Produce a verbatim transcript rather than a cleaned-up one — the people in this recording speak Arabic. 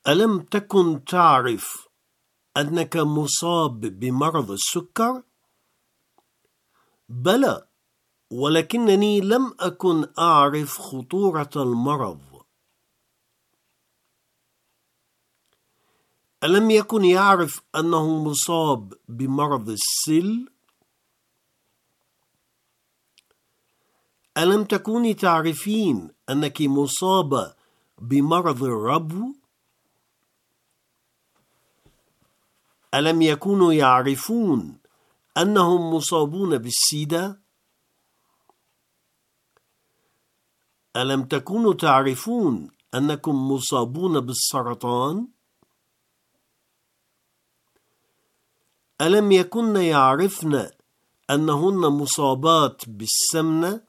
ألم تكن تعرف أنك مصاب بمرض السكر؟ بلى، ولكنني لم أكن أعرف خطورة المرض. ألم يكن يعرف أنه مصاب بمرض السل؟ ألم تكوني تعرفين أنك مصابة بمرض الربو؟ ألم يكونوا يعرفون أنهم مصابون بالسيدا؟ ألم تكونوا تعرفون أنكم مصابون بالسرطان؟ ألم يكن يعرفن أنهن مصابات بالسمنة؟